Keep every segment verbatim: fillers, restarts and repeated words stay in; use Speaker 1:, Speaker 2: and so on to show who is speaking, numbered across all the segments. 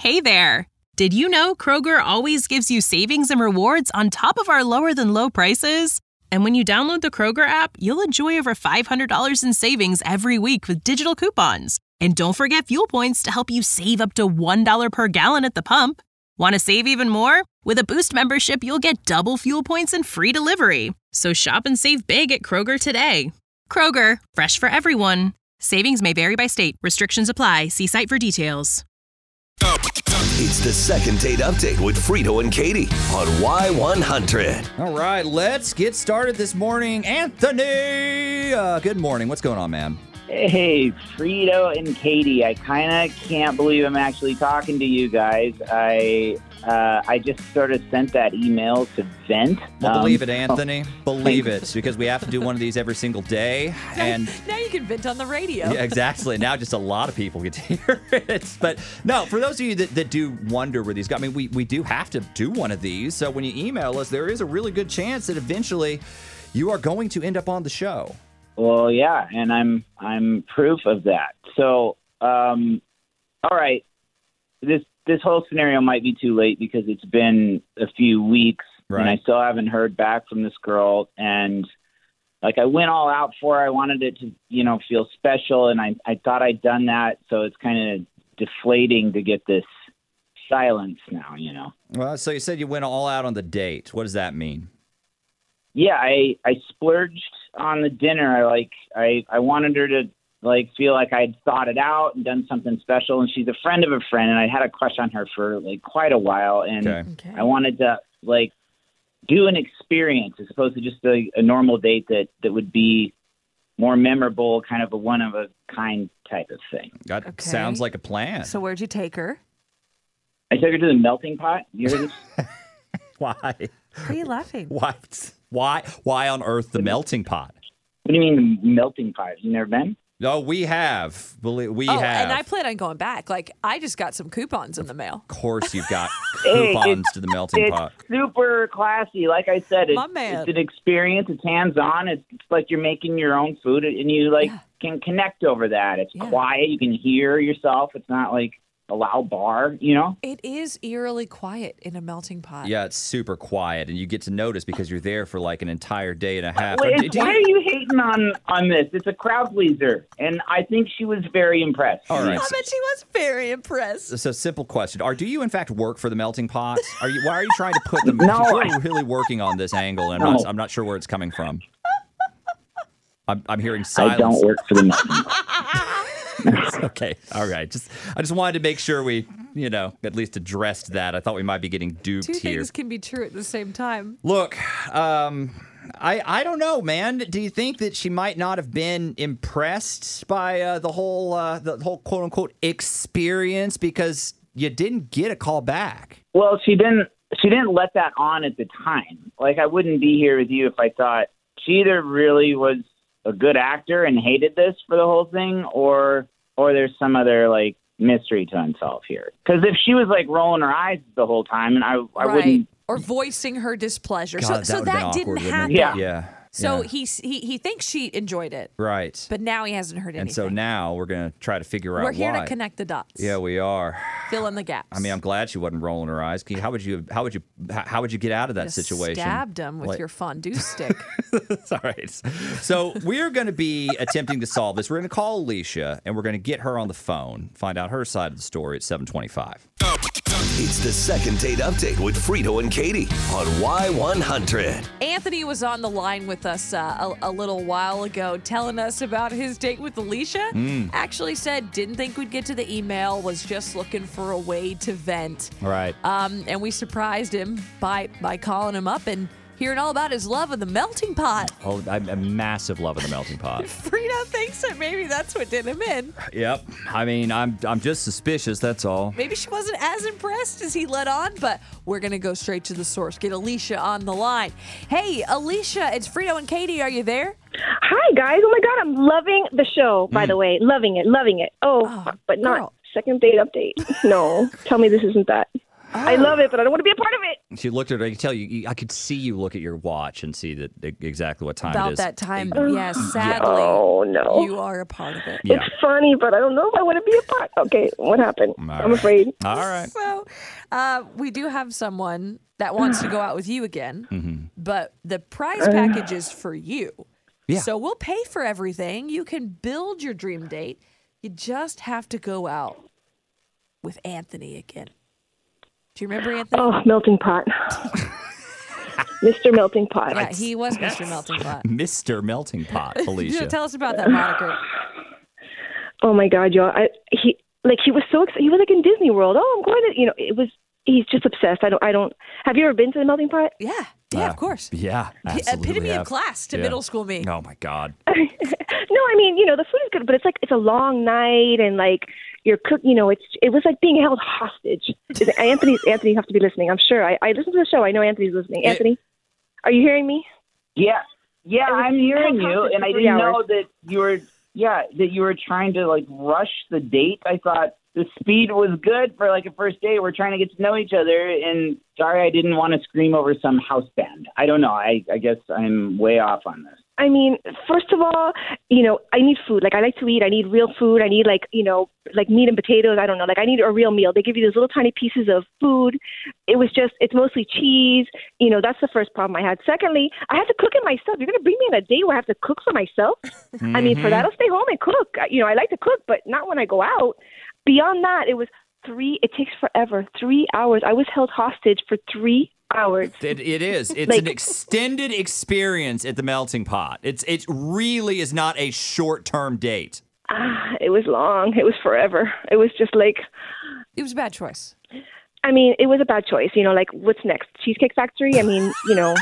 Speaker 1: Hey there! Did you know Kroger always gives you savings and rewards on top of our lower-than-low prices? And when you download the Kroger app, you'll enjoy over five hundred dollars in savings every week with digital coupons. And don't forget fuel points to help you save up to one dollar per gallon at the pump. Want to save even more? With a Boost membership, you'll get double fuel points and free delivery. So shop and save big at Kroger today. Kroger, fresh for everyone. Savings may vary by state. Restrictions apply. See site for details.
Speaker 2: It's the second date update with Frito and Katie on Y one hundred.
Speaker 3: All right, let's get started this morning. Anthony, uh, good morning. What's going on, man?
Speaker 4: Hey, Frito and Katie. I kind of can't believe I'm actually talking to you guys. I uh, I just sort of sent that email to vent.
Speaker 3: Well,
Speaker 4: um,
Speaker 3: believe it, Anthony. Believe it, because we have to do one of these every single day. And
Speaker 5: now you can vent on the radio.
Speaker 3: Yeah, exactly. Now just a lot of people get to hear it. But no, for those of you that, that do wonder where these go, I mean, we, we do have to do one of these. So when you email us, there is a really good chance that eventually you are going to end up on the show.
Speaker 4: Well, yeah, and I'm I'm proof of that. So, um, all right, this this whole scenario might be too late because it's been a few weeks,
Speaker 3: Right.
Speaker 4: and I still haven't heard back from this girl. And like, I went all out for her. I wanted it to, you know, feel special, and I I thought I'd done that. So it's kind of deflating to get this silence now, you know.
Speaker 3: Well, so you said you went all out on the date. What does that mean?
Speaker 4: Yeah, I I splurged on the dinner. I like I I wanted her to like feel like I'd thought it out and done something special. And she's a friend of a friend, and I had a crush on her for like quite a while. And
Speaker 3: Okay.
Speaker 5: Okay.
Speaker 4: I wanted to like do an experience as opposed to just a, a normal date that that would be more memorable, kind of a one of a kind type of thing.
Speaker 3: That
Speaker 5: Okay.
Speaker 3: sounds like a plan.
Speaker 5: So where'd you take her?
Speaker 4: I took her to the melting pot. You heard this?
Speaker 3: Why?
Speaker 5: Why are you laughing?
Speaker 3: Why? Why? Why on earth the melting pot?
Speaker 4: What do you mean the melting pot? You never been?
Speaker 3: No, we have. Believe we
Speaker 5: oh,
Speaker 3: have.
Speaker 5: and I plan on going back. Like, I just got some coupons in the mail.
Speaker 3: Of course, you've got
Speaker 4: Hey,
Speaker 3: coupons
Speaker 4: it's-
Speaker 3: to the melting
Speaker 4: It's
Speaker 3: pot.
Speaker 4: super classy. Like I said, it's,
Speaker 5: My man.
Speaker 4: it's an experience. It's hands-on. It's, it's like you're making your own food, and you like
Speaker 5: Yeah.
Speaker 4: can connect over that. It's
Speaker 5: Yeah.
Speaker 4: quiet. You can hear yourself. It's not like a loud bar, you know?
Speaker 5: It is eerily quiet in a melting pot.
Speaker 3: Yeah, it's super quiet, and you get to notice because you're there for like an entire day and a half.
Speaker 4: Wait,
Speaker 3: Do- do
Speaker 4: why
Speaker 3: you-
Speaker 4: are you hating on, on this? It's a crowd pleaser, and I think she was very impressed.
Speaker 3: All right.
Speaker 5: I bet she was very impressed.
Speaker 3: So, simple question: Are do you in fact work for the melting pot? Are you? Why are you trying to put the?
Speaker 4: No,
Speaker 3: You're
Speaker 4: I-
Speaker 3: really working on this angle, and
Speaker 4: No.
Speaker 3: I'm, not, I'm not sure where it's coming from. I'm, I'm hearing
Speaker 4: I
Speaker 3: silence.
Speaker 4: don't work for the melting pot.
Speaker 3: Okay, all right. Just I just wanted to make sure we, you know, at least addressed that. I thought we might be getting duped
Speaker 5: Two
Speaker 3: here.
Speaker 5: things can be true at the same time.
Speaker 3: Look, um, I I don't know, man. Do you think that she might not have been impressed by uh, the whole uh, the whole quote unquote experience because you didn't get a call back?
Speaker 4: Well, she didn't. She didn't let that on at the time. Like, I wouldn't be here with you if I thought she either really was a good actor and hated this for the whole thing, or or there's some other like mystery to unsolve here. Because if she was like rolling her eyes the whole time, and I I
Speaker 5: right.
Speaker 4: wouldn't.
Speaker 5: Or voicing her displeasure.
Speaker 3: God,
Speaker 5: so
Speaker 3: that
Speaker 5: so
Speaker 3: would've been
Speaker 5: that
Speaker 3: awkward,
Speaker 5: didn't
Speaker 3: wouldn't it?
Speaker 5: happen.
Speaker 4: Yeah.
Speaker 3: Yeah.
Speaker 5: So
Speaker 3: yeah.
Speaker 5: he's, he he thinks she enjoyed it,
Speaker 3: Right.
Speaker 5: but now he hasn't heard anything.
Speaker 3: And so now we're gonna try to figure out
Speaker 5: we're here
Speaker 3: why.
Speaker 5: to connect the dots.
Speaker 3: Yeah, we are.
Speaker 5: Fill in the gaps.
Speaker 3: I mean, I'm glad she wasn't rolling her eyes. Can you- How would you? How would you? How how would you get out of that
Speaker 5: Just
Speaker 3: situation?
Speaker 5: Stabbed him with
Speaker 3: Like-
Speaker 5: your fondue stick.
Speaker 3: All right. So we're going to be attempting to solve this. We're going to call Alicia, and we're going to get her on the phone, find out her side of the story at seven twenty-five.
Speaker 2: It's the second date update with Frito and Katie on Y one hundred.
Speaker 5: Anthony was on the line with us uh, a, a little while ago telling us about his date with Alicia.
Speaker 3: Mm.
Speaker 5: Actually said didn't think we'd get to the email, was just looking for a way to vent.
Speaker 3: All right.
Speaker 5: Um, and we surprised him by by calling him up and hearing all about his love of the melting pot.
Speaker 3: Oh, I'm a massive love of the melting pot.
Speaker 5: Frito thinks that maybe that's what did him in.
Speaker 3: Yep. I mean, I'm I'm just suspicious. That's all.
Speaker 5: Maybe she wasn't as impressed as he let on, but we're going to go straight to the source. Get Alicia on the line. Hey, Alicia, it's Frito and Katie. Are you there?
Speaker 6: Hi, guys. Oh, my God. I'm loving the show, by the way. Loving it. Loving it. Oh,
Speaker 5: Oh,
Speaker 6: but not
Speaker 5: girl.
Speaker 6: second date update. No. Tell me this isn't that. I love it, but I don't want to be a part of it.
Speaker 3: She looked at it. I could tell you. I could see you look at your watch and see that exactly what time
Speaker 5: About
Speaker 3: it is.
Speaker 5: that time, yes, sadly,
Speaker 6: Oh, no.
Speaker 5: you are a part of it.
Speaker 3: Yeah.
Speaker 6: It's funny, but I don't know if I want to be a part. Okay, what happened?
Speaker 3: All
Speaker 6: I'm
Speaker 3: right.
Speaker 6: afraid.
Speaker 3: All right.
Speaker 5: So, uh, we do have someone that wants to go out with you again,
Speaker 3: Mm-hmm.
Speaker 5: but the prize package is for you.
Speaker 3: Yeah.
Speaker 5: So we'll pay for everything. You can build your dream date. You just have to go out with Anthony again. Do you remember Anthony?
Speaker 6: Oh, melting pot. Mister Melting Pot.
Speaker 5: Yeah, he was Mister Melting Pot.
Speaker 3: Mister Melting Pot,
Speaker 5: Yeah,
Speaker 3: Alicia.
Speaker 5: tell us about that moniker.
Speaker 6: Oh my God, y'all! I, he like he was so excited. He was like in Disney World. Oh, I'm going to. You know, it was. He's just obsessed. I don't. I don't. Have you ever been to the Melting Pot?
Speaker 5: Yeah, yeah,
Speaker 3: Uh,
Speaker 5: of course.
Speaker 3: Yeah,
Speaker 5: P-
Speaker 3: absolutely.
Speaker 5: Epitome
Speaker 3: have.
Speaker 5: of class to
Speaker 3: Yeah.
Speaker 5: middle school me.
Speaker 3: Oh my God.
Speaker 6: No, I mean, you know, the food is good, but it's like it's a long night, and like you're cook. You know, it's it was like being held hostage. Is it- Anthony, Anthony, you have to be listening. I'm sure. I, I listen to the show. I know Anthony's listening.
Speaker 3: It-
Speaker 6: Anthony, are you hearing me?
Speaker 4: Yeah, yeah,
Speaker 6: was
Speaker 4: I'm hearing
Speaker 6: held
Speaker 4: you,
Speaker 6: hostage
Speaker 4: and
Speaker 6: for
Speaker 4: I
Speaker 6: three
Speaker 4: didn't know
Speaker 6: hours.
Speaker 4: that you were. Yeah, that you were trying to like rush the date. I thought the speed was good for like a first date. We're trying to get to know each other, and sorry, I didn't want to scream over some house band. I don't know. I I guess I'm way off on this.
Speaker 6: I mean, first of all, you know, I need food. Like, I like to eat. I need real food. I need, like, you know, like meat and potatoes. I don't know. Like, I need a real meal. They give you those little tiny pieces of food. It was just, it's mostly cheese. You know, that's the first problem I had. Secondly, I had to cook it myself. You're going to bring me on a date where I have to cook for myself? I mean, for that, I'll stay home and cook. You know, I like to cook, but not when I go out. Beyond that, it was three, it takes forever. Three hours. I was held hostage for three hours.
Speaker 3: It, it is. It's
Speaker 6: Like-
Speaker 3: an extended experience at the Melting Pot. It's it really is not a short term date.
Speaker 6: Ah, it was long. It was forever. It was just like,
Speaker 5: It was a bad choice.
Speaker 6: I mean, it was a bad choice. You know, like, what's next? Cheesecake Factory? I mean, you know.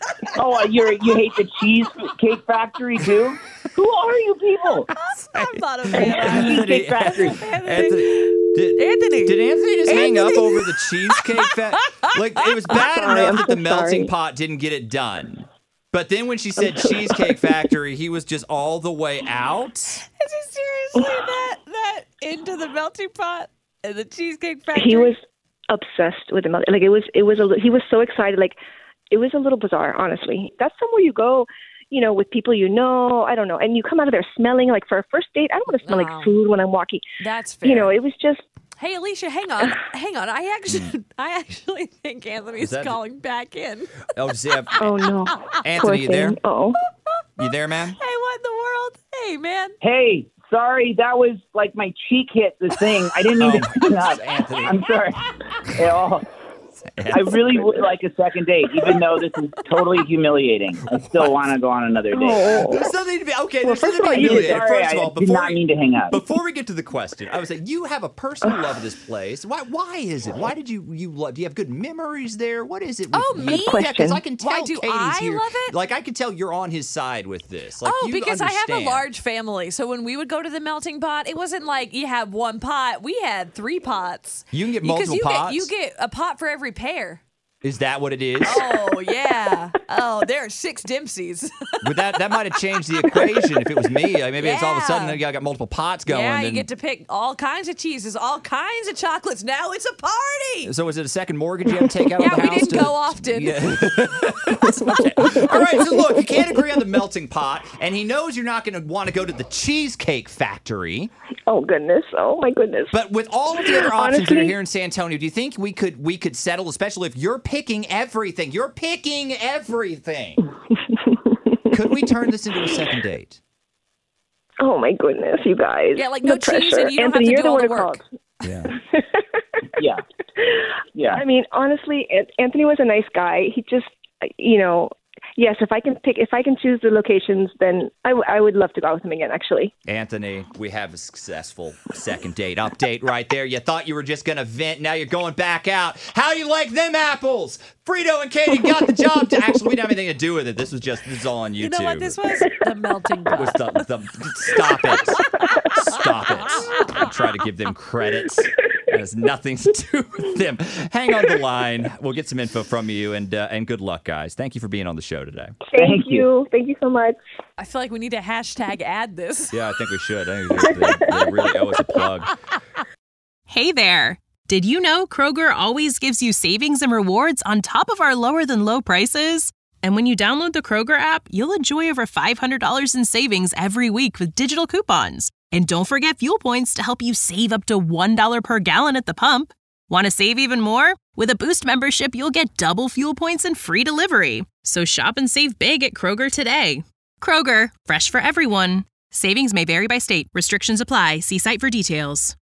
Speaker 4: Oh, you're you hate the Cheesecake Factory too? Who are you people?
Speaker 5: I'm not a fan.
Speaker 4: Cheesecake Factory.
Speaker 3: Anthony, did,
Speaker 5: Anthony.
Speaker 3: did Anthony just hang up
Speaker 5: Anthony.
Speaker 3: over the Cheesecake Factory? Like, it was bad
Speaker 6: sorry,
Speaker 3: enough
Speaker 6: I'm
Speaker 3: that the
Speaker 6: so
Speaker 3: Melting
Speaker 6: sorry.
Speaker 3: Pot didn't get it done. But then when she said
Speaker 6: so
Speaker 3: Cheesecake Factory, he was just all the way out.
Speaker 5: Is he seriously that that into the melting pot and the cheesecake factory?
Speaker 6: He was obsessed with the milk. Like, it was, it was, a, li- he was so excited. Like, it was a little bizarre, honestly. That's somewhere you go, you know, with people you know. I don't know. And you come out of there smelling, like, for a first date, I don't want to smell
Speaker 5: Oh.
Speaker 6: like food when I'm walking.
Speaker 5: That's fair.
Speaker 6: You know, it was just,
Speaker 5: Hey, Alicia, hang on, hang on. I actually, I actually think Anthony's
Speaker 3: that-
Speaker 5: calling back in.
Speaker 3: Oh, Zeb.
Speaker 6: oh, no.
Speaker 3: Anthony,
Speaker 6: Poor
Speaker 3: you there?
Speaker 6: thing. Oh.
Speaker 3: You there, man?
Speaker 5: Hey, what in the world? Hey, man.
Speaker 4: Hey, sorry, that was like my cheek hit the thing. I didn't mean to
Speaker 3: Oh,
Speaker 4: hang up.
Speaker 3: Anthony.
Speaker 4: I'm sorry. Yeah, oh, I really would like a second date, even though this is totally humiliating. I still want to go on another date.
Speaker 6: Oh.
Speaker 3: There's nothing to be okay.
Speaker 6: Well,
Speaker 3: There's
Speaker 6: first
Speaker 3: nothing
Speaker 6: of all,
Speaker 3: to be
Speaker 6: you-
Speaker 3: humiliated.
Speaker 4: Sorry,
Speaker 3: First of
Speaker 4: I
Speaker 3: all,
Speaker 4: did
Speaker 3: before
Speaker 4: not mean to hang up.
Speaker 3: before we get to the question, I would say you have a personal love of this place. Why? Why is it? Why did you you love? Do you have good memories there? What is it? with-
Speaker 5: Oh, me?
Speaker 3: Yeah, because I can
Speaker 6: question.
Speaker 3: tell
Speaker 5: Why do
Speaker 3: Katie's
Speaker 5: I
Speaker 3: here.
Speaker 5: love it?
Speaker 3: Like I can tell you're on his side with this. Like,
Speaker 5: Oh,
Speaker 3: you
Speaker 5: because I have a
Speaker 3: understand.
Speaker 5: large family. So when we would go to the melting pot, it wasn't like you had one pot. We had three pots.
Speaker 3: You can get
Speaker 5: Because
Speaker 3: multiple
Speaker 5: you
Speaker 3: pots?
Speaker 5: Get, you get a pot for every pair.
Speaker 3: Is that what it is?
Speaker 5: Oh, yeah. Oh, there are six Dempseys.
Speaker 3: But that that might have changed the equation if it was me. Like maybe it's all of a
Speaker 5: Yeah.
Speaker 3: sudden I got multiple pots going.
Speaker 5: yeah, you
Speaker 3: and-
Speaker 5: get to pick all kinds of cheeses, all kinds of chocolates. Now it's a party.
Speaker 3: So is it a second mortgage you have to take out
Speaker 5: Yeah,
Speaker 3: of the
Speaker 5: we
Speaker 3: house?
Speaker 5: didn't
Speaker 3: to-
Speaker 5: go often.
Speaker 3: Yeah. Okay. All right, so look, you can't agree on the melting pot, and he knows you're not going to want to go to the Cheesecake Factory.
Speaker 6: Oh, goodness. Oh, my goodness.
Speaker 3: But with all of the other options that are
Speaker 6: Honestly-
Speaker 3: here in San Antonio, do you think we could we could settle, especially if you're picking everything? You're picking everything. Could we turn this into a second date?
Speaker 6: Oh, my goodness, you guys.
Speaker 5: Yeah, like
Speaker 6: The
Speaker 5: no cheese
Speaker 6: pressure.
Speaker 5: and you don't
Speaker 6: Anthony,
Speaker 5: have to
Speaker 6: you're
Speaker 5: do
Speaker 6: the
Speaker 5: all
Speaker 6: one
Speaker 5: the
Speaker 6: who
Speaker 5: work.
Speaker 6: called.
Speaker 3: Yeah.
Speaker 4: Yeah. Yeah.
Speaker 6: I mean, honestly, An- Anthony was a nice guy. He just, you know, yes, if I can pick, if I can choose the locations, then I, w- I would love to go out with him again, actually.
Speaker 3: Anthony, we have a successful second date update right there. You thought you were just going to vent. Now you're going back out. How you like them apples? Frito and Katie got the job. To, actually, we didn't have anything to do with it. This was just, this is all on YouTube.
Speaker 5: You know what this was? The melting
Speaker 3: Was
Speaker 5: pot.
Speaker 3: the, the, stop it. Stop it. I try to give them credits. It has nothing to do with them. Hang on the line. We'll get some info from you, and uh, and good luck, guys. Thank you for being on the show today.
Speaker 6: Thank,
Speaker 4: Thank you.
Speaker 6: you. Thank you so much.
Speaker 5: I feel like we need to hashtag add this.
Speaker 3: Yeah, I think we should. I think they, they, they really owe us a plug.
Speaker 1: Hey there. Did you know Kroger always gives you savings and rewards on top of our lower than low prices? And when you download the Kroger app, you'll enjoy over five hundred dollars in savings every week with digital coupons. And don't forget fuel points to help you save up to one dollar per gallon at the pump. Want to save even more? With a Boost membership, you'll get double fuel points and free delivery. So shop and save big at Kroger today. Kroger, fresh for everyone. Savings may vary by state. Restrictions apply. See site for details.